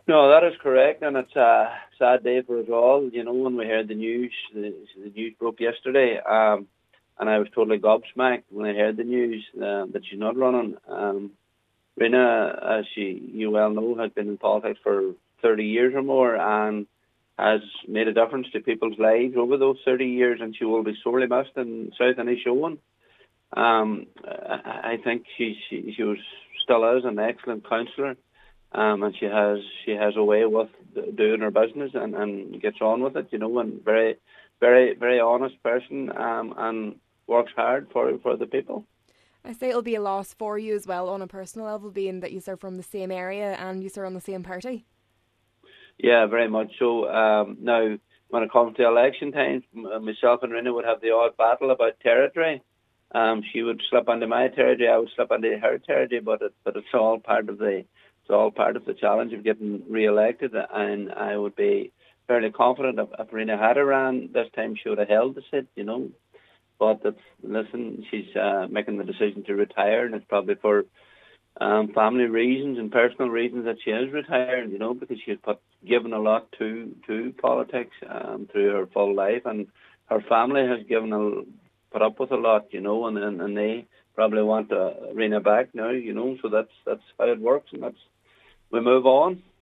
No, that is correct, and it's a sad day for us all. You know, when we heard the news broke yesterday, and I was totally gobsmacked when I heard the news that she's not running. Rina, as you well know, has been in politics for 30 years or more, and has made a difference to people's lives over those 30 years, and she will be sorely missed in South Anishowen. I think she was still is an excellent counsellor, and she has a way with doing her business and gets on with it, you know, and very honest person, and works hard for the people. I say it'll be a loss for you as well on a personal level, being that you are from the same area and you are on the same party. Yeah, very much so. Now, when it comes to election times, myself and Rina would have the odd battle about territory. She would slip into my territory, I would slip into her territory, but it's all part of the challenge of getting re-elected. And I would be fairly confident if Rina had a ran this time, she would have held the seat, you know. But listen, she's making the decision to retire, and it's probably for family reasons and personal reasons that she is retired, you know, because she's given a lot to politics through her full life, and her family has put up with a lot, you know, and they probably want Rena back now, you know, so that's how it works, and we move on.